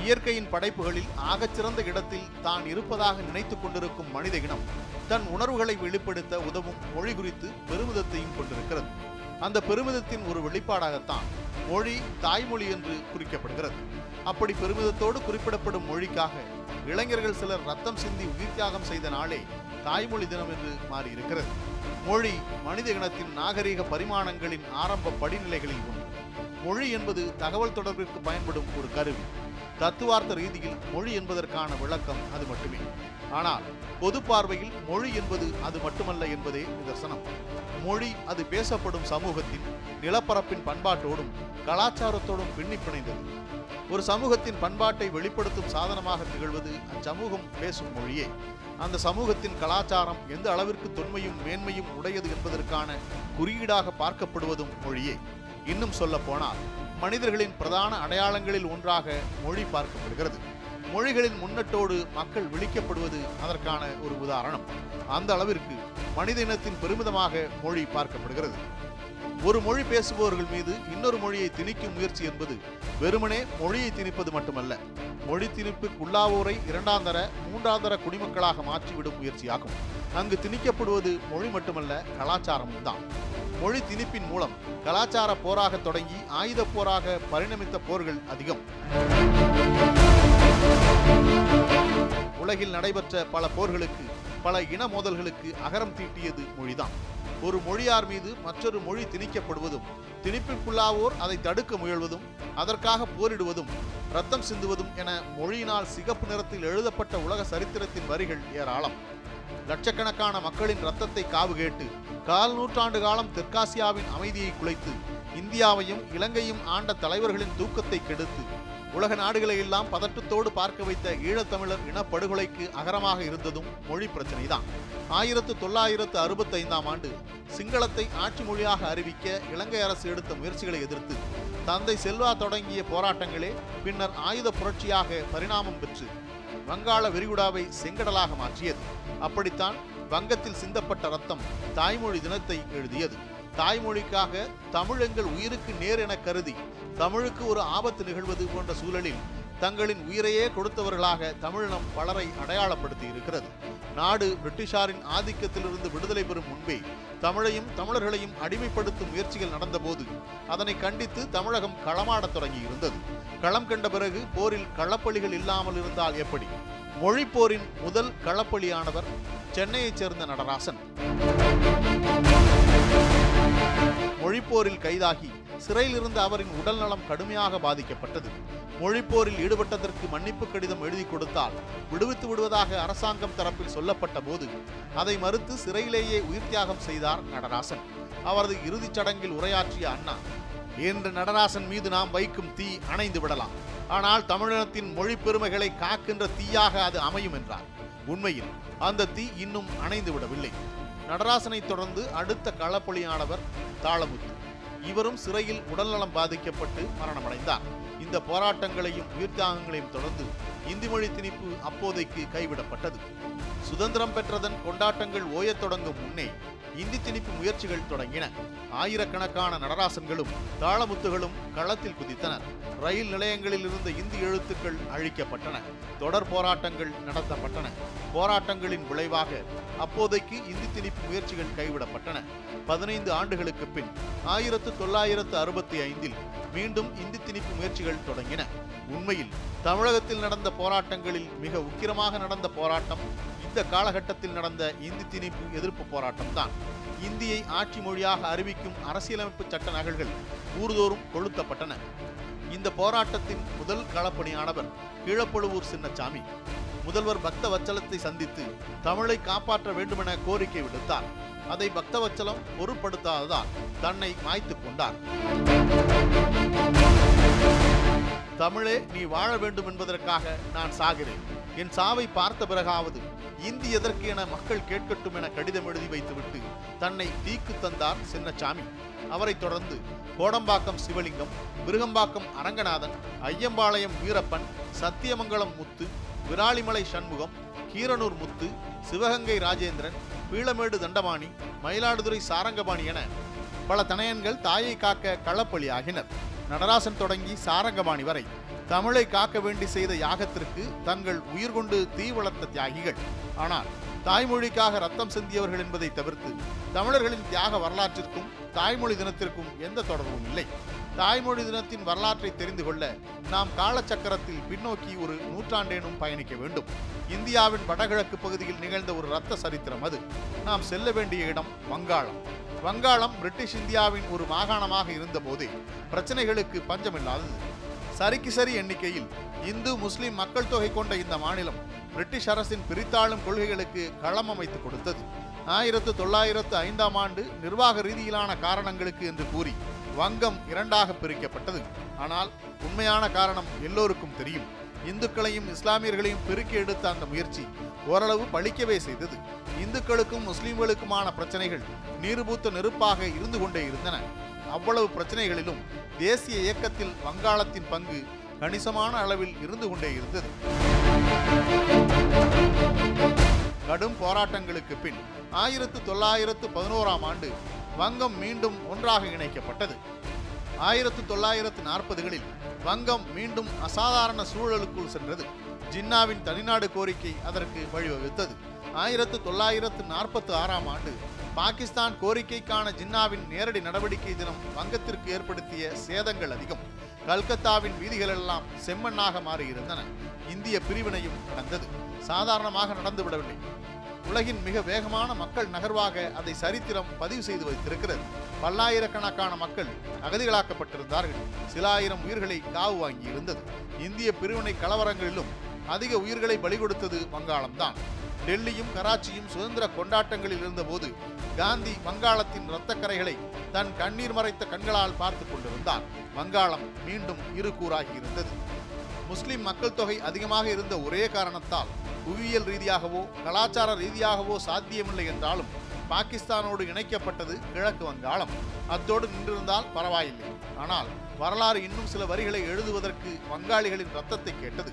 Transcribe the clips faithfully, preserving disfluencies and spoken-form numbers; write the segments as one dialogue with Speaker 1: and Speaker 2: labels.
Speaker 1: இயற்கையின் படைப்புகளில் ஆகச்சிறந்த இடத்தில் தான் இருப்பதாக நினைத்துக் கொண்டிருக்கும் மனித இனம் தன் உணர்வுகளை வெளிப்படுத்த உதவும் மொழி குறித்து பெருமிதத்தையும் கொண்டிருக்கிறது. அந்த பெருமிதத்தின் ஒரு வெளிப்பாடாகத்தான் மொழி தாய்மொழி என்று குறிக்கப்படுகிறது. அப்படி பெருமிதத்தோடு குறிப்பிடப்படும் மொழிக்காக இளைஞர்கள் சிலர் ரத்தம் சிந்தி உயிர் தியாகம் செய்த நாளே தாய்மொழி தினம் என்று மாறியிருக்கிறது. மொழி மனித இனத்தின் நாகரீக பரிமாணங்களின் ஆரம்ப படிநிலைகளில் ஒன்று. மொழி என்பது தகவல் தொடர்பிற்கு பயன்படும் ஒரு கருவி. தத்துவார்த்த ரீதியில் மொழி என்பதற்கான விளக்கம் அது மட்டுமே. ஆனால் பொது பார்வையில் மொழி என்பது அது மட்டுமல்ல என்பதே நிதர்சனம். மொழி அது பேசப்படும் சமூகத்தின் நிலப்பரப்பின் பண்பாட்டோடும் கலாச்சாரத்தோடும் பின்னி பிணைந்தது. ஒரு சமூகத்தின் பண்பாட்டை வெளிப்படுத்தும் சாதனமாக திகழ்வது அச்சமூகம் பேசும் மொழியே. அந்த சமூகத்தின் கலாச்சாரம் எந்த அளவிற்கு தொன்மையும் மேன்மையும் உடையது என்பதற்கான குறியீடாக பார்க்கப்படுவதும் மொழியே. இன்னும் சொல்ல போனால் மனிதர்களின் பிரதான அடையாளங்களில் ஒன்றாக மொழி பார்க்கப்படுகிறது. மொழிகளின் முன்னட்டோடு மக்கள் விழிக்கப்படுவது அதற்கான ஒரு உதாரணம். அந்த அளவிற்கு மனித இனத்தின் பெருமிதமாக மொழி பார்க்கப்படுகிறது. ஒரு மொழி பேசுபவர்கள் மீது இன்னொரு மொழியை திணிக்கும் முயற்சி என்பது வெறுமனே மொழியை திணிப்பது மட்டுமல்ல, மொழி திணிப்புக்குள்ளாவோரை இரண்டாம் தர மூன்றாம் தர குடிமக்களாக மாற்றிவிடும் முயற்சியாகும். அங்கு திணிக்கப்படுவது மொழி மட்டுமல்ல, கலாச்சாரமும் தான். மொழி திணிப்பின் மூலம் கலாச்சார போராக தொடங்கி ஆயுத போராக பரிணமித்த போர்கள் அதிகம். உலகில் நடைபெற்ற பல போர்களுக்கு, பல இன மோதல்களுக்கு அகரம் தீட்டியது மொழிதான். ஒரு மொழியார் மீது மற்றொரு மொழி திணிக்கப்படுவதும், திணிப்பிற்குள்ளாவோர் அதை தடுக்க முயல்வதும், அதற்காக போரிடுவதும், ரத்தம் சிந்துவதும் என மொழியினால் சிகப்பு நிறத்தில் எழுதப்பட்ட உலக சரித்திரத்தின் வரிகள் ஏராளம். லட்சக்கணக்கான மக்களின் ரத்தத்தை காவு கேட்டு கால் நூற்றாண்டு காலம் தெற்காசியாவின் அமைதியை குலைத்து இந்தியாவையும் இலங்கையும் ஆண்ட தலைவர்களின் தூக்கத்தை கெடுத்து உலக நாடுகளை எல்லாம் பதற்றத்தோடு பார்க்க வைத்த ஈழத்தமிழர் இனப்படுகொலைக்கு அகரமாக இருந்ததும் மொழி பிரச்சனைதான். ஆயிரத்து தொள்ளாயிரத்து அறுபத்தி ஐந்தாம் ஆண்டு சிங்களத்தை ஆட்சி மொழியாக அறிவிக்க இலங்கை அரசு எடுத்த முயற்சிகளை எதிர்த்து தந்தை செல்வா தொடங்கிய போராட்டங்களே பின்னர் ஆயுத புரட்சியாக பரிணாமம் பெற்று வங்காள விரிகுடாவை செங்கடலாக மாற்றியது. அப்படித்தான் வங்கத்தில் சிந்தப்பட்ட ரத்தம் தாய்மொழி தினத்தை எழுதியது. தாய்மொழிக்காக தமிழ் எங்கள் உயிருக்கு நேர் என கருதி தமிழுக்கு ஒரு ஆபத்து நிகழ்வது போன்ற சூழலில் தங்களின் உயிரையே கொடுத்தவர்களாக தமிழினம் பலரை அடையாளப்படுத்தி இருக்கிறது. நாடு பிரிட்டிஷாரின் ஆதிக்கத்திலிருந்து விடுதலை பெறும் முன்பே தமிழையும் தமிழர்களையும் அடிமைப்படுத்தும் முயற்சிகள் நடந்தபோது அதனை கண்டித்து தமிழகம் களமாடத் தொடங்கி இருந்தது. களம் கண்ட பிறகு போரில் களப்பலிகள் இல்லாமல் இருந்தால் எப்படி? மொழி போரின் முதல் களப்பலியானவர் சென்னையைச் சேர்ந்த நடராசன். மொழிப்போரில் கைதாகி சிறையில் இருந்த அவரின் உடல் நலம் கடுமையாக பாதிக்கப்பட்டது. மொழிப்போரில் ஈடுபட்டதற்கு மன்னிப்பு கடிதம் எழுதி கொடுத்தால் விடுவித்து விடுவதாக அரசாங்கம் தரப்பில் சொல்லப்பட்ட போது அதை மறுத்து சிறையிலேயே உயிர் தியாகம் செய்தார் நடராசன். அவரது இறுதிச் சடங்கில் உரையாற்றிய அண்ணா, இன்று நடராசன் மீது நாம் வைக்கும் தீ அணைந்து விடலாம், ஆனால் தமிழினத்தின் மொழி பெருமைகளை காக்கின்ற தீயாக அது அமையும் என்றார். உண்மையில் அந்த தீ இன்னும் அணைந்து விடவில்லை. நடராசனை தொடர்ந்து அடுத்த களப்பலியானவர் தாளமுத்து. இவரும் சிறையில் உடல்நலம் பாதிக்கப்பட்டு மரணமடைந்தார். இந்த போராட்டங்களையும் உயிர் தியாகங்களையும் தொடர்ந்து இந்தி மொழி திணிப்பு அப்போதைக்கு கைவிடப்பட்டது. சுதந்திரம் பெற்றதன் கொண்டாட்டங்கள் ஓயத் தொடங்கும் முன்னே இந்தி திணிப்பு முயற்சிகள் தொடங்கின. ஆயிரக்கணக்கான நடராசன்களும் தாளமுத்துகளும் களத்தில் குதித்தனர். ரயில் நிலையங்களில் இருந்த இந்தி எழுத்துக்கள் அழிக்கப்பட்டன. தொடர் போராட்டங்கள் நடத்தப்பட்டன. போராட்டங்களின் விளைவாக அப்போதைக்கு இந்தி திணிப்பு முயற்சிகள் கைவிடப்பட்டன. பதினைந்து ஆண்டுகளுக்கு பின் ஆயிரத்து தொள்ளாயிரத்து அறுபத்தி ஐந்தில் மீண்டும் இந்தி திணிப்பு முயற்சிகள் தொடங்கின. உண்மையில் தமிழகத்தில் நடந்த போராட்டங்களில் மிக உக்கிரமாக நடந்த போராட்டம் இந்த காலகட்டத்தில் நடந்த இந்தி திணிப்பு எதிர்ப்பு போராட்டம் தான். இந்தியை ஆட்சி மொழியாக அறிவிக்கும் அரசியலமைப்பு சட்ட நகல்கள் ஊர்தோறும் கொளுத்தப்பட்டன. இந்த போராட்டத்தின் முதல் களப்பணியானவர் கீழப்பழுவூர் சின்னசாமி. முதல்வர் பக்தவச்சலத்தை சந்தித்து தமிழை காப்பாற்ற வேண்டுமென கோரிக்கை விடுத்தார். அதை பக்தவச்சலம் பொருட்படுத்தாததால் தன்னை மாய்த்து கொண்டார். தமிழே நீ வாழ வேண்டும் என்பதற்காக நான் சாகிறேன். என் சாவை பார்த்த பிறகாவது இந்தி எதற்கு என மக்கள் கேட்கட்டும் என கடிதம் எழுதி வைத்துவிட்டு தன்னை தீக்கு தந்தார் சின்னசாமி. அவரை தொடர்ந்து கோடம்பாக்கம் சிவலிங்கம், விருகம்பாக்கம் அரங்கநாதன், ஐயம்பாளையம் வீரப்பன், சத்தியமங்கலம் முத்து, விராலிமலை சண்முகம், கீரனூர் முத்து, சிவகங்கை ராஜேந்திரன், பீளமேடு தண்டபாணி, மயிலாடுதுறை சாரங்கபாணி என பல தனையன்கள் தாயை காக்க களப்பலி ஆகினர். நடராசன் தொடங்கி சாரங்கபாணி வரை தமிழை காக்க வேண்டி செய்த யாகத்திற்கு தங்கள் உயிர் கொண்டு தீ வளர்த்த தியாகிகள். ஆனால் தாய்மொழிக்காக ரத்தம் சிந்தியவர்கள் என்பதை தவிர்த்து தமிழர்களின் தியாக வரலாற்றிற்கும் தாய்மொழி தினத்திற்கும் எந்த தொடர்பும் இல்லை. தாய்மொழி தினத்தின் வரலாற்றை தெரிந்து கொள்ள நாம் காலச்சக்கரத்தில் பின்னோக்கி ஒரு நூற்றாண்டேனும் பயணிக்க வேண்டும். இந்தியாவின் வடகிழக்கு பகுதியில் நிகழ்ந்த ஒரு இரத்த சரித்திரம் அது. நாம் செல்ல வேண்டிய இடம் வங்காளம். வங்காளம் பிரிட்டிஷ் இந்தியாவின் ஒரு மாகாணமாக இருந்த போதே பிரச்சனைகளுக்கு பஞ்சமில்லாதது. சரிக்கு சரி எண்ணிக்கையில் இந்து முஸ்லிம் மக்கள் தொகை கொண்ட இந்த மாநிலம் பிரிட்டிஷ் அரசின் பிரித்தாளும் கொள்கைகளுக்கு களம் அமைத்து கொடுத்தது. ஆயிரத்து தொள்ளாயிரத்து ஐந்தாம் ஆண்டு நிர்வாக ரீதியிலான காரணங்களுக்கு என்று கூறி வங்கம் இரண்டாக பிரிக்கப்பட்டது. ஆனால் உண்மையான காரணம் எல்லோருக்கும் தெரியும். இந்துக்களையும் இஸ்லாமியர்களையும் பிரிக்க எடுத்த அந்த முயற்சி ஓரளவு பழிக்கவே செய்தது. இந்துக்களுக்கும் முஸ்லிம்களுக்குமான பிரச்சனைகள் நீர்பூத்த நெருப்பாக இருந்து கொண்டே இருந்தன. அவ்வளவு பிரச்சனைகளிலும் தேசிய இயக்கத்தில் வங்காளத்தின் பங்கு கணிசமான அளவில் இருந்து கொண்டே இருந்தது. கடும் போராட்டங்களுக்கு பின் ஆயிரத்து தொள்ளாயிரத்து பதினோராம் ஆண்டு வங்கம் மீண்டும் ஒன்றாக இணைக்கப்பட்டது. ஆயிரத்து தொள்ளாயிரத்து நாற்பதுகளில் வங்கம் மீண்டும் அசாதாரண சூழலுக்குள் சென்றது. ஜின்னாவின் தனிநாடு கோரிக்கை அதற்கு வழிவகுத்தது. ஆயிரத்து தொள்ளாயிரத்து நாற்பத்தி ஆறாம் ஆண்டு பாகிஸ்தான் கோரிக்கைக்கான ஜின்னாவின் நேரடி நடவடிக்கை தினம் வங்கத்திற்கு ஏற்படுத்திய சேதங்கள் அதிகம். கல்கத்தாவின் வீதிகள் எல்லாம் செம்மண்ணாக மாறியிருந்தன. இந்திய பிரிவினையும் நடந்தது. சாதாரணமாக நடந்துவிடவில்லை. உலகின் மிக வேகமான மக்கள் நகர்வாக அதை சரித்திரம் பதிவு செய்து வைத்திருக்கிறது. பல்லாயிரக்கணக்கான மக்கள் அகதிகளாக்கப்பட்டிருந்தார்கள். சில ஆயிரம் உயிர்களை காவு வாங்கி இருந்தது. இந்திய பிரிவினை கலவரங்களிலும் அதிக உயிர்களை பலி கொடுத்தது வங்காளம்தான். டெல்லியும் கராச்சியும் சுதந்திர கொண்டாட்டங்களில் இருந்தபோது காந்தி வங்காளத்தின் இரத்தக்கரைகளை தன் கண்ணீர் மறைத்த கண்களால் பார்த்து கொண்டிருந்தார். வங்காளம் மீண்டும் இரு கூறாகி இருந்தது. முஸ்லிம் மக்கள் தொகை அதிகமாக இருந்த ஒரே காரணத்தால் புவியியல் ரீதியாகவோ கலாச்சார ரீதியாகவோ சாத்தியமில்லை என்றாலும் பாகிஸ்தானோடு இணைக்கப்பட்டது கிழக்கு வங்காளம். அத்தோடு நின்றிருந்தால் பரவாயில்லை. ஆனால் வரலாறு இன்னும் சில வரிகளை எழுதுவதற்கு வங்காளிகளின் இரத்தத்தை கேட்டது.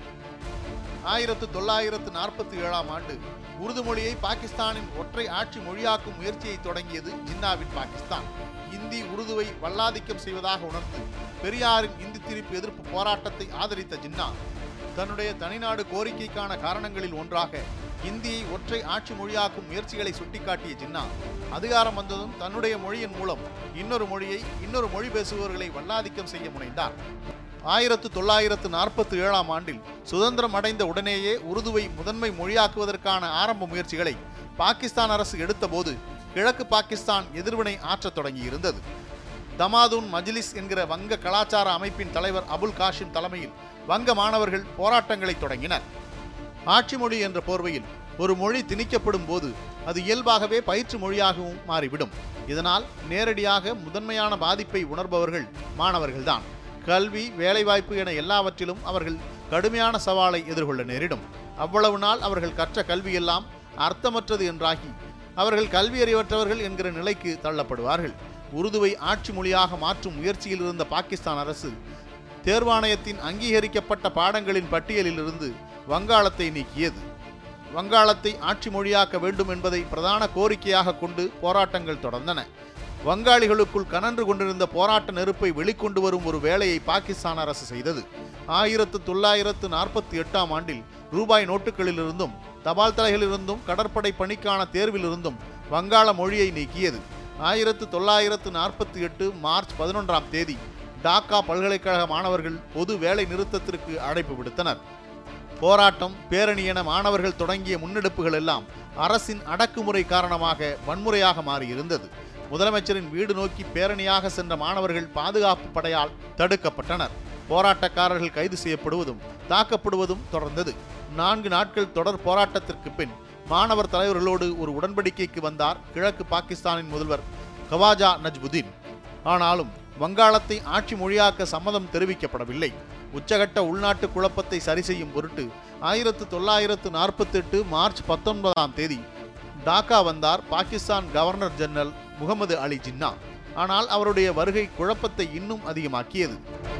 Speaker 1: ஆயிரத்து தொள்ளாயிரத்து நாற்பத்தி ஏழாம் ஆண்டு உருது மொழியை பாகிஸ்தானின் ஒற்றை ஆட்சி மொழியாக்கும் முயற்சியை தொடங்கியது ஜின்னாவின் பாகிஸ்தான். இந்தி உருதுவை வல்லாதிக்கம் செய்வதாக உணர்ந்து பெரியாரின் இந்தி திணிப்பு எதிர்ப்பு போராட்டத்தை ஆதரித்த ஜின்னா தன்னுடைய தனிநாடு கோரிக்கைக்கான காரணங்களில் ஒன்றாக இந்தியை ஒற்றை ஆட்சி மொழியாக்கும் முயற்சிகளை சுட்டிக்காட்டிய ஜின்னா அதிகாரம் வந்ததும் தன்னுடைய மொழியின் மூலம் இன்னொரு மொழியை இன்னொரு மொழி பேசுபவர்களை வல்லாதிக்கம் செய்ய முனைந்தார். ஆயிரத்து தொள்ளாயிரத்து நாற்பத்தி ஏழாம் ஆண்டில் சுதந்திரம் அடைந்த உடனேயே உருதுவை முதன்மை மொழியாக்குவதற்கான ஆரம்ப முயற்சிகளை பாகிஸ்தான் அரசு எடுத்தபோது கிழக்கு பாகிஸ்தான் எதிர்வினை ஆற்றத் தொடங்கியிருந்தது. தமாதுன் மஜ்லிஸ் என்கிற வங்க கலாச்சார அமைப்பின் தலைவர் அபுல் காஷிம் தலைமையில் வங்க மாணவர்கள் போராட்டங்களை தொடங்கினர். ஆட்சி மொழி என்ற போர்வையில் ஒரு மொழி திணிக்கப்படும் போது அது இயல்பாகவே பயிற்று மொழியாகவும் மாறிவிடும். இதனால் நேரடியாக முதன்மையான பாதிப்பை உணர்பவர்கள் மாணவர்கள்தான். கல்வி, வேலைவாய்ப்பு என எல்லாவற்றிலும் அவர்கள் கடுமையான சவாலை எதிர்கொள்ள நேரிடும். அவ்வளவு நாள் அவர்கள் கற்ற கல்வியெல்லாம் அர்த்தமற்றது என்றாகி அவர்கள் கல்வியறிவற்றவர்கள் என்கிற நிலைக்கு தள்ளப்படுவார்கள். உருதுவை ஆட்சி மொழியாக மாற்றும் முயற்சியில் இருந்த பாகிஸ்தான் அரசு தேர்வாணையத்தின் அங்கீகரிக்கப்பட்ட பாடங்களின் பட்டியலில் இருந்து வங்காளத்தை நீக்கியது. வங்காளத்தை ஆட்சி மொழியாக்க வேண்டும் என்பதை பிரதான கோரிக்கையாக கொண்டு போராட்டங்கள் தொடர்ந்தன. வங்காளிகளுக்குள் கனன்று கொண்டிருந்த போராட்ட நெருப்பை வெளிக்கொண்டு வரும் ஒரு வேலையை பாகிஸ்தான் அரசு செய்தது. ஆயிரத்து தொள்ளாயிரத்து நாற்பத்தி எட்டாம் ஆண்டில் ரூபாய் நோட்டுகளிலிருந்தும் தபால் தலைகளிலிருந்தும் கடற்படை பணிக்கான தேர்விலிருந்தும் வங்காள மொழியை நீக்கியது. ஆயிரத்து தொள்ளாயிரத்து நாற்பத்தி எட்டு மார்ச் பதினொன்றாம் தேதி டாக்கா பல்கலைக்கழக மாணவர்கள் பொது வேலை நிறுத்தத்திற்கு அழைப்பு விடுத்தனர். போராட்டம், பேரணி என மாணவர்கள் தொடங்கிய முன்னெடுப்புகள் எல்லாம் அரசின் அடக்குமுறை காரணமாக வன்முறையாக மாறியிருந்தது. முதலமைச்சரின் வீடு நோக்கி பேரணியாக சென்ற மாணவர்கள் பாதுகாப்பு படையால் தடுக்கப்பட்டனர். போராட்டக்காரர்கள் கைது செய்யப்படுவதும் தாக்கப்படுவதும் தொடர்ந்தது. நான்கு நாட்கள் தொடர் போராட்டத்திற்கு பின் மாணவர் தலைவர்களோடு ஒரு உடன்படிக்கைக்கு வந்தார் கிழக்கு பாகிஸ்தானின் முதல்வர் கவாஜா நஜ்புதீன். ஆனாலும் வங்காளத்தை ஆட்சி மொழியாக்க சம்மதம் தெரிவிக்கப்படவில்லை. உச்சகட்ட உள்நாட்டு குழப்பத்தை சரி செய்யும் பொருட்டு ஆயிரத்து தொள்ளாயிரத்து நாற்பத்தி எட்டு மார்ச் பத்தொன்பதாம் தேதி டாக்கா வந்தார் பாகிஸ்தான் கவர்னர் ஜெனரல் முகமது அலி ஜின்னா. ஆனால் அவருடைய வருகை குழப்பத்தை இன்னும் அதிகமாக்கியது.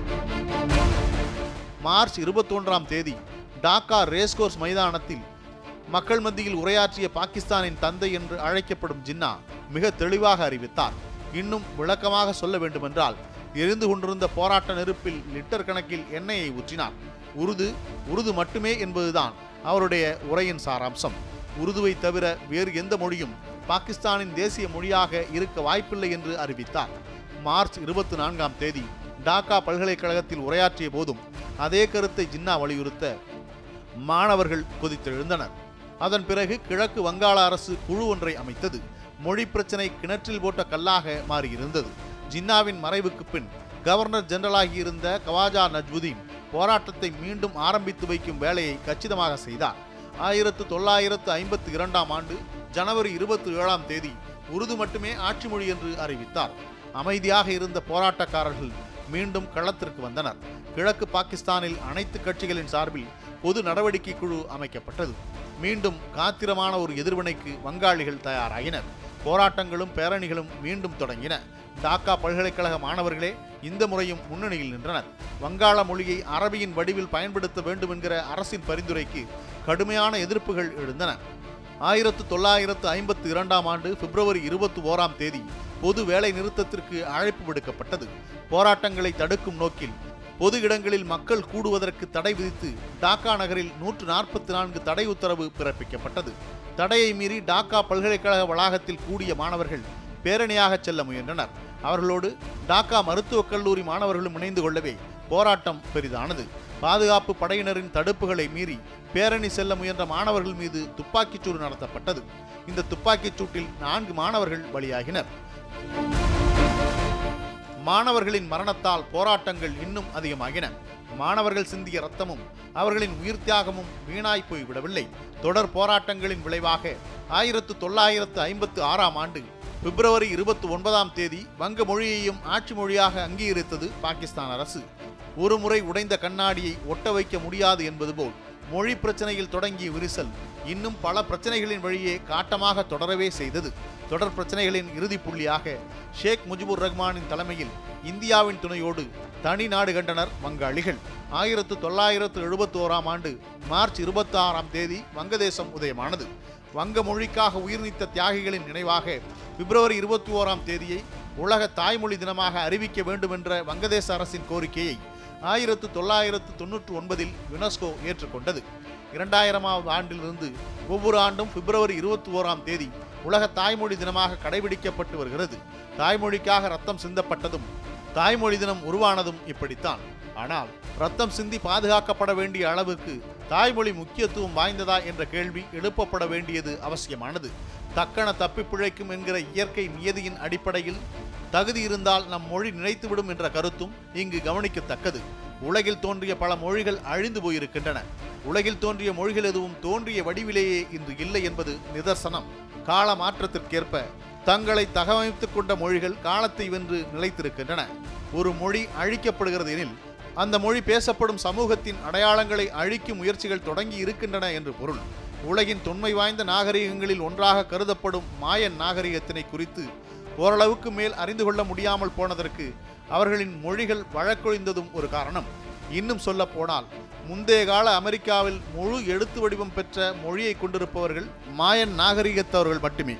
Speaker 1: மார்ச் இருபத்தி ஒன்றாம் தேதி டாக்கா ரேஸ்கோர்ஸ் மைதானத்தில் மக்கள் மத்தியில் உரையாற்றிய பாகிஸ்தானின் தந்தை என்று அழைக்கப்படும் ஜின்னா மிக தெளிவாக அறிவித்தார். இன்னும் விளக்கமாக சொல்ல வேண்டுமென்றால் எரிந்து கொண்டிருந்த போராட்ட நெருப்பில் லிட்டர் கணக்கில் எண்ணெயை ஊற்றினார். உருது உருது மட்டுமே என்பதுதான் அவருடைய உரையின் சாராம்சம். உருதுவை தவிர வேறு எந்த மொழியும் பாகிஸ்தானின் தேசிய மொழியாக இருக்க வாய்ப்பில்லை என்று அறிவித்தார். மார்ச் இருபத்தி நான்காம் தேதி டாக்கா பல்கலைக்கழகத்தில் உரையாற்றிய போதும் அதே கருத்தை ஜின்னா வலியுறுத்த மாணவர்கள் கொதித்தெழுந்தனர். அதன் பிறகு கிழக்கு வங்காள அரசு குழு ஒன்றை அமைத்தது. மொழி பிரச்சினை கிணற்றில் போட்ட கல்லாக மாறியிருந்தது. ஜின்னாவின் மறைவுக்கு பின் கவர்னர் ஜெனரலாகி இருந்த கவாஜா நஜ்முதீன் போராட்டத்தை மீண்டும் ஆரம்பித்து வைக்கும் வேலையை கச்சிதமாக செய்தார். ஆயிரத்து தொள்ளாயிரத்து ஐம்பத்தி இரண்டாம் ஆண்டு ஜனவரி இருபத்தி ஏழாம் தேதி உருது மட்டுமே ஆட்சி மொழி என்று அறிவித்தார். அமைதியாக இருந்த போராட்டக்காரர்கள் மீண்டும் களத்திற்கு வந்தனர். கிழக்கு பாகிஸ்தானில் அனைத்து கட்சிகளின் சார்பில் பொது நடவடிக்கை குழு அமைக்கப்பட்டது. மீண்டும் காத்திரமான ஒரு எதிர்வினைக்கு வங்காளிகள் தயாராகினர். போராட்டங்களும் பேரணிகளும் மீண்டும் தொடங்கின. டாக்கா பல்கலைக்கழக மாணவர்களே இந்த முறையும் முன்னணியில் நின்றனர். வங்காள மொழியை அரபியின் வடிவில் பயன்படுத்த வேண்டும் என்கிற அரசின் பரிந்துரைக்கு கடுமையான எதிர்ப்புகள் எழுந்தன. ஆயிரத்து தொள்ளாயிரத்து ஐம்பத்தி இரண்டாம் ஆண்டு பிப்ரவரி இருபத்தி ஓராம் தேதி பொது வேலை நிறுத்தத்திற்கு அழைப்பு விடுக்கப்பட்டது. போராட்டங்களை தடுக்கும் நோக்கில் பொது இடங்களில் மக்கள் கூடுவதற்கு தடை விதித்து டாக்கா நகரில் நூற்று நாற்பத்தி நான்கு தடை உத்தரவு பிறப்பிக்கப்பட்டது. தடையை மீறி டாக்கா பல்கலைக்கழக வளாகத்தில் கூடிய மாணவர்கள் பேரணியாக செல்ல முயன்றனர். அவர்களோடு டாக்கா மருத்துவக் கல்லூரி மாணவர்களும் இணைந்து கொள்ளவே போராட்டம் பெரிதானது. பாதுகாப்பு படையினரின் தடுப்புகளை மீறி பேரணி செல்ல முயன்ற மாணவர்கள் மீது துப்பாக்கிச்சூடு நடத்தப்பட்டது. இந்த துப்பாக்கிச் சூட்டில் நான்கு மாணவர்கள் பலியாகினர். மாணவர்களின் மரணத்தால் போராட்டங்கள் இன்னும் அதிகமாகின. மாணவர்கள் சிந்திய இரத்தமும் அவர்களின் உயிர் தியாகமும் வீணாய் போய்விடவில்லை. தொடர் போராட்டங்களின் விளைவாக ஆயிரத்து தொள்ளாயிரத்து ஐம்பத்தி ஆறாம் ஆண்டு பிப்ரவரி இருபத்தி ஒன்பதாம் தேதி வங்க மொழியையும் ஆட்சி மொழியாக அங்கீகரித்தது பாகிஸ்தான் அரசு. ஒரு முறை உடைந்த கண்ணாடியை ஒட்ட வைக்க முடியாது என்பது போல் மொழி பிரச்சனையில் தொடங்கிய விரிசல் இன்னும் பல பிரச்சனைகளின் வழியே காட்டமாக தொடரவே செய்தது. தொடர் பிரச்சனைகளின் இறுதி புள்ளியாக ஷேக் முஜிபுர் ரஹ்மானின் தலைமையில் இந்தியாவின் துணையோடு தனி நாடு கண்டனர் வங்காளிகள். ஆயிரத்து தொள்ளாயிரத்து எழுபத்தி ஓராம் ஆண்டு மார்ச் இருபத்தி ஆறாம் தேதி வங்கதேசம் உதயமானது. வங்க மொழிக்காக உயிர் நீத்த தியாகிகளின் நினைவாக பிப்ரவரி இருபத்தி ஓராம் தேதியை உலக தாய்மொழி தினமாக அறிவிக்க வேண்டும் என்ற வங்கதேச அரசின் கோரிக்கையை ஆயிரத்து தொள்ளாயிரத்து தொன்னூற்றி ஒன்பதில் யுனெஸ்கோ ஏற்றுக்கொண்டது. இரண்டாயிரமாவது ஆண்டிலிருந்து ஒவ்வொரு ஆண்டும் பிப்ரவரி இருபத்தி ஓராம் தேதி உலக தாய்மொழி தினமாக கடைபிடிக்கப்பட்டு வருகிறது. தாய்மொழிக்காக ரத்தம் சிந்தப்பட்டதும் தாய்மொழி தினம் உருவானதும் இப்படித்தான். ஆனால் ரத்தம் சிந்தி பாதுகாக்கப்பட வேண்டிய அளவுக்கு தாய்மொழி முக்கியத்துவம் வாய்ந்ததா என்ற கேள்வி எழுப்பப்பட வேண்டியது அவசியமானது. தக்கன தப்பி பிழைக்கும் என்கிற இயற்கை நியதியின் அடிப்படையில் தகுதி இருந்தால் நம் மொழி நிலைத்துவிடும் என்ற கருத்தும் இங்கு கவனிக்கத்தக்கது. உலகில் தோன்றிய பல மொழிகள் அழிந்து போயிருக்கின்றன. உலகில் தோன்றிய மொழிகள் எதுவும் தோன்றிய வடிவிலேயே இன்று இல்லை என்பது நிதர்சனம். கால மாற்றத்திற்கேற்ப தங்களை தகவமைத்துக் கொண்ட மொழிகள் காலத்தை வென்று நிலைத்திருக்கின்றன. ஒரு மொழி அழிக்கப்படுகிறது எனில் அந்த மொழி பேசப்படும் சமூகத்தின் அடையாளங்களை அழிக்கும் முயற்சிகள் தொடங்கி இருக்கின்றன என்று பொருள். உலகின் தொன்மை வாய்ந்த நாகரிகங்களில் ஒன்றாக கருதப்படும் மாயன் நாகரிகத்தினை குறித்து ஓரளவுக்கு மேல் அறிந்து கொள்ள முடியாமல் போனதற்கு அவர்களின் மொழிகள் வழக்கொழிந்ததும் ஒரு காரணம். இன்னும் சொல்ல போனால் முந்தைய கால அமெரிக்காவில் முழு எழுத்து வடிவம் பெற்ற மொழியை கொண்டிருப்பவர்கள் மாயன் நாகரிகத்தவர்கள் மட்டுமே.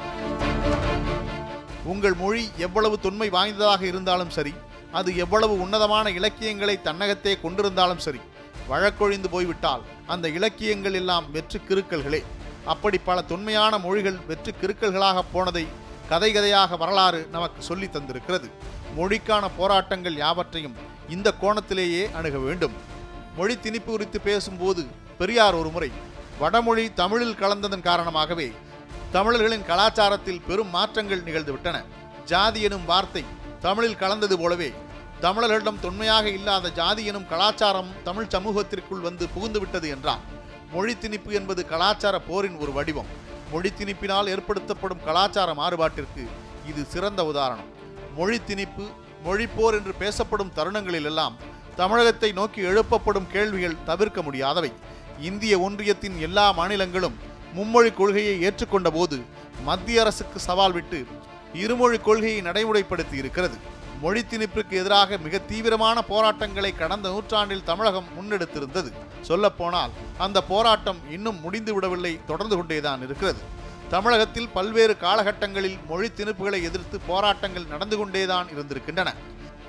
Speaker 1: உங்கள் மொழி எவ்வளவு தொன்மை வாய்ந்ததாக இருந்தாலும் சரி, அது எவ்வளவு உன்னதமான இலக்கியங்களை தன்னகத்தே கொண்டிருந்தாலும் சரி, வழக்கொழிந்து போய்விட்டால் அந்த இலக்கியங்கள் எல்லாம் வெற்று கிறுக்கல்களே. அப்படி பல தொன்மையான மொழிகள் வெற்று கிறுக்கல்களாக போனதை கதை கதையாக வரலாறு நமக்கு சொல்லி தந்திருக்கிறது. மொழிக்கான போராட்டங்கள் யாவற்றையும் இந்த கோணத்திலேயே அணுக வேண்டும். மொழி திணிப்பு குறித்து பேசும்போது பெரியார் ஒரு முறை வடமொழி தமிழில் கலந்ததன் காரணமாகவே தமிழர்களின் கலாச்சாரத்தில் பெரும் மாற்றங்கள் நிகழ்ந்துவிட்டன. ஜாதி எனும் வார்த்தை தமிழில் கலந்தது போலவே தமிழர்களிடம் தொன்மையாக இல்லாத ஜாதி எனும் கலாச்சாரம் தமிழ் சமூகத்திற்குள் வந்து புகுந்துவிட்டது என்றார். மொழி திணிப்பு என்பது கலாச்சார போரின் ஒரு வடிவம். மொழி திணிப்பினால் ஏற்படுத்தப்படும் கலாச்சார மாறுபாட்டிற்கு இது சிறந்த உதாரணம். மொழி திணிப்பு, மொழிப்போர் என்று பேசப்படும் தருணங்களிலெல்லாம் தமிழகத்தை நோக்கி எழுப்பப்படும் கேள்விகள் தவிர்க்க முடியாதவை. இந்திய ஒன்றியத்தின் எல்லா மாநிலங்களும் மும்மொழி கொள்கையை ஏற்றுக்கொண்ட போது மத்திய அரசுக்கு சவால் விட்டு இருமொழி கொள்கையை நடைமுறைப்படுத்தி இருக்கிறது. மொழி திணிப்பிற்கு எதிராக மிக தீவிரமான போராட்டங்களை கடந்த நூற்றாண்டில் தமிழகம் முன்னெடுத்திருந்தது. சொல்லப்போனால் அந்த போராட்டம் இன்னும் முடிந்து விடவில்லை, தொடர்ந்து கொண்டேதான் இருக்கிறது. தமிழகத்தில் பல்வேறு காலகட்டங்களில் மொழி திணிப்புகளை எதிர்த்து போராட்டங்கள் நடந்து கொண்டேதான் இருந்திருக்கின்றன.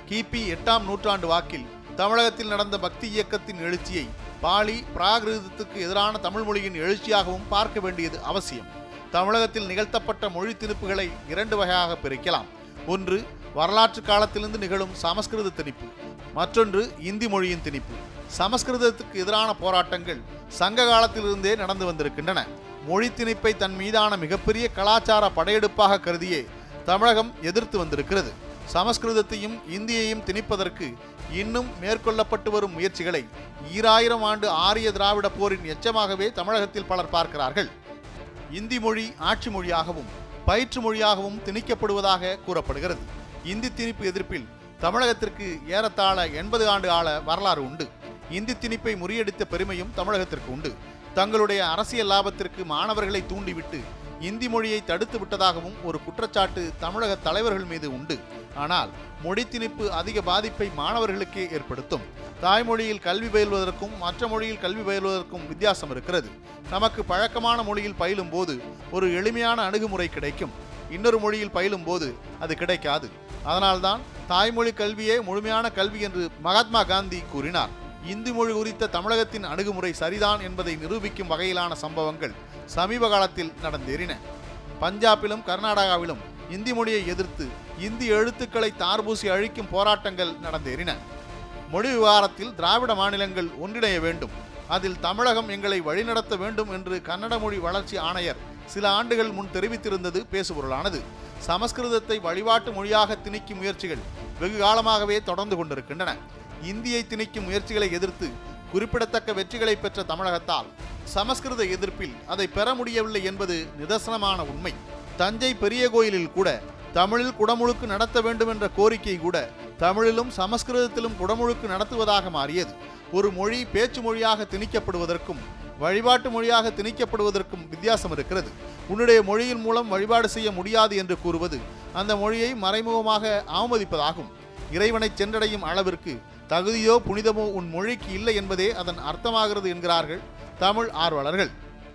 Speaker 1: கிபி எட்டாம் நூற்றாண்டு வாக்கில் தமிழகத்தில் நடந்த பக்தி இயக்கத்தின் எழுச்சியை பாலி பிராகிருதத்துக்கு எதிரான தமிழ் மொழியின் எழுச்சியாகவும் பார்க்க வேண்டியது அவசியம். தமிழகத்தில் நிகழ்த்தப்பட்ட மொழி திணிப்புகளை இரண்டு வகையாக பிரிக்கலாம். ஒன்று வரலாற்று காலத்திலிருந்து நிகழும் சமஸ்கிருத திணிப்பு, மற்றொன்று இந்தி மொழியின் திணிப்பு. சமஸ்கிருதத்துக்கு எதிரான போராட்டங்கள் சங்க காலத்திலிருந்தே நடந்து வந்திருக்கின்றன. மொழி திணிப்பை தன் மீதான மிகப்பெரிய கலாச்சார படையெடுப்பாக கருதியே தமிழகம் எதிர்த்து வந்திருக்கிறது. சமஸ்கிருதத்தையும் இந்தியையும் திணிப்பதற்கு இன்னும் மேற்கொள்ளப்பட்டு வரும் முயற்சிகளை ஈராயிரம் ஆண்டு ஆரிய திராவிட போரின் எச்சமாகவே தமிழகத்தில் பலர் பார்க்கிறார்கள். இந்தி மொழி ஆட்சி மொழியாகவும் பயிற்று மொழியாகவும் திணிக்கப்படுவதாக கூறப்படுகிறது. இந்தி திணிப்பு எதிர்ப்பில் தமிழகத்திற்கு ஏறத்தாழ எண்பது ஆண்டு ஆள வரலாறு உண்டு. இந்தி திணிப்பை முறியடித்த பெருமையும் தமிழகத்திற்கு உண்டு. தங்களுடைய அரசியல் லாபத்திற்கு மாணவர்களை தூண்டிவிட்டு இந்தி மொழியை தடுத்து விட்டதாகவும் ஒரு குற்றச்சாட்டு தமிழக தலைவர்கள் மீது உண்டு. ஆனால் மொழி திணிப்பு அதிக பாதிப்பை மாணவர்களுக்கே ஏற்படுத்தும். தாய்மொழியில் கல்வி பயில்வதற்கும் மற்ற மொழியில் கல்வி பயில்வதற்கும் வித்தியாசம் இருக்கிறது. நமக்கு பழக்கமான மொழியில் பயிலும் போது ஒரு எளிமையான அணுகுமுறை கிடைக்கும். இன்னொரு மொழியில் பயிலும் போது அது கிடைக்காது. அதனால்தான் தாய்மொழி கல்வியே முழுமையான கல்வி என்று மகாத்மா காந்தி கூறினார். இந்தி மொழி குறித்த தமிழகத்தின் அணுகுமுறை சரிதான் என்பதை நிரூபிக்கும் வகையிலான சம்பவங்கள் சமீப காலத்தில் நடந்தேறின. பஞ்சாபிலும் கர்நாடகாவிலும் இந்தி மொழியை எதிர்த்து இந்தி எழுத்துக்களை தார்பூசி அழிக்கும் போராட்டங்கள் நடந்தேறின. மொழி விவகாரத்தில் திராவிட மாநிலங்கள் ஒன்றிணைய வேண்டும், அதில் தமிழகம் எங்களை வழிநடத்த வேண்டும் என்று கன்னட மொழி வளர்ச்சி ஆணையர் சில ஆண்டுகள் முன் தெரிவித்திருந்தது பேசுபொருளானது. சமஸ்கிருதத்தை வழிபாட்டு மொழியாக திணிக்கும் முயற்சிகள் வெகு காலமாகவே தொடர்ந்து கொண்டிருக்கின்றன. இந்தியை திணிக்கும் முயற்சிகளை எதிர்த்து குறிப்பிடத்தக்க வெற்றிகளை பெற்ற தமிழகத்தால் சமஸ்கிருத எதிர்ப்பில் அதை பெற முடியவில்லை என்பது நிதர்சனமான உண்மை. தஞ்சை பெரிய கோயிலில் கூட தமிழில் குடமுழுக்கு நடத்த வேண்டும் என்ற கோரிக்கை கூட தமிழிலும் சமஸ்கிருதத்திலும் குடமுழுக்கு நடத்துவதாக மாறியது. ஒரு மொழி பேச்சு மொழியாக திணிக்கப்படுவதற்கும் வழிபாட்டு மொழியாக திணிக்கப்படுவதற்கும் வித்தியாசம் இருக்கிறது. உன்னுடைய மொழியின் மூலம் வழிபாடு செய்ய முடியாது என்று கூறுவது அந்த மொழியை மறைமுகமாக அவமதிப்பதாகும். இறைவனை சென்றடையும் அளவிற்கு தகுதியோ புனிதமோ உன் மொழிக்கு இல்லை என்பதே அதன் அர்த்தமாகிறது என்கிறார்கள் தமிழ் ஆர்வலர்கள்.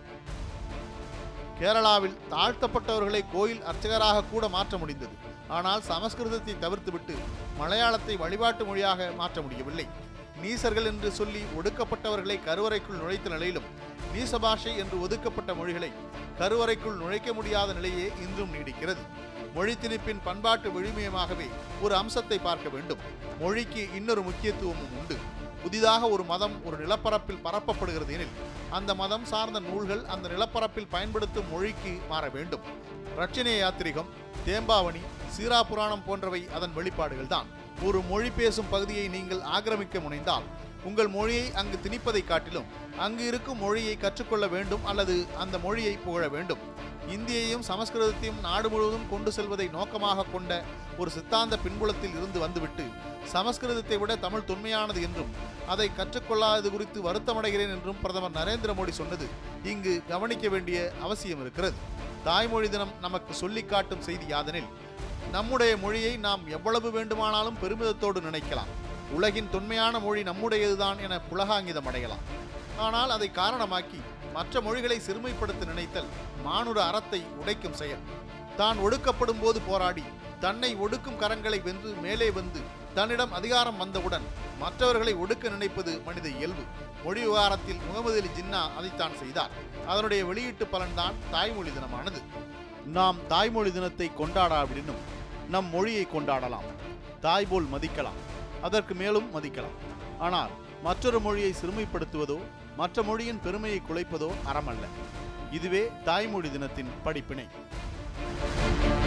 Speaker 1: கேரளாவில் தாழ்த்தப்பட்டவர்களை கோயில் அர்ச்சகராக கூட மாற்ற முடிந்தது. ஆனால் சமஸ்கிருதத்தை தவிர்த்துவிட்டு மலையாளத்தை வழிபாட்டு மொழியாக மாற்ற முடியவில்லை. நீசர்கள் என்று சொல்லி ஒடுக்கப்பட்டவர்களை கருவறைக்குள் நுழைத்த நிலையிலும் நீச பாஷை என்று ஒதுக்கப்பட்ட மொழிகளை கருவறைக்குள் நுழைக்க முடியாத நிலையே இன்றும் நீடிக்கிறது. மொழி திணிப்பின் பண்பாட்டு விழுமியமாகவே ஒரு அம்சத்தை பார்க்க வேண்டும். மொழிக்கு இன்னொரு முக்கியத்துவமும் உண்டு. புதிதாக ஒரு மதம் ஒரு நிலப்பரப்பில் பரப்பப்படுகிறது எனில் அந்த மதம் சார்ந்த நூல்கள் அந்த நிலப்பரப்பில் பயன்படுத்தும் மொழிக்கு மாற வேண்டும். ரட்சணே யாத்திரிகம், தேம்பாவணி, சீரா புராணம் போன்றவை அதன் வெளிப்பாடுகள் தான். ஒரு மொழி பேசும் பகுதியை நீங்கள் ஆக்கிரமிக்க முனைந்தால் உங்கள் மொழியை அங்கு திணிப்பதை காட்டிலும் அங்கு இருக்கும் மொழியை கற்றுக்கொள்ள வேண்டும் அல்லது அந்த மொழியை புகழ வேண்டும். இந்தியையும் சமஸ்கிருதத்தையும் நாடு முழுவதும் கொண்டு செல்வதை நோக்கமாக கொண்ட ஒரு சித்தாந்த பின்புலத்தில் இருந்து வந்துவிட்டு சமஸ்கிருதத்தை விட தமிழ் தொன்மையானது என்றும் அதை கற்றுக்கொள்ளாதது குறித்து வருத்தமடைகிறேன் என்றும் பிரதமர் நரேந்திர மோடி சொன்னது இங்கு கவனிக்க வேண்டிய அவசியம் இருக்கிறது. தாய்மொழி தினம் நமக்கு சொல்லி காட்டும் செய்தி யாதெனில், நம்முடைய மொழியை நாம் எவ்வளவு வேண்டுமானாலும் பெருமிதத்தோடு நினைக்கலாம். உலகின் தொன்மையான மொழி நம்முடையதுதான் என புலகாங்கிதம் அடையலாம். ஆனால் அதை காரணமாக்கி மற்ற மொழிகளை சிறுமைப்படுத்த நினைத்தல் மானுட அறத்தை உடைக்கும் செயல். தான் ஒடுக்கப்படும் போது போராடி தன்னை ஒடுக்கும் கரங்களை வென்று மேலே வந்து தன்னிடம் அதிகாரம் வந்தவுடன் மற்றவர்களை ஒடுக்க நினைப்பது மனித இயல்பு. மொழி விவகாரத்தில் முகமது அலி ஜின்னா அதைத்தான் செய்தார். அதனுடைய வெளியீட்டு பலன்தான் தாய்மொழி தினமானது. நாம் தாய்மொழி தினத்தை கொண்டாடாவிடனும் நம் மொழியை கொண்டாடலாம். தாய் போல் மதிக்கலாம், அதற்கு மேலும் மதிக்கலாம். ஆனால் மற்றொரு மொழியை சிறுமைப்படுத்துவதோ மற்ற மொழியின் பெருமையை குலைப்பதோ அறமல்ல. இதுவே தாய்மொழி தினத்தின் படிப்பினை.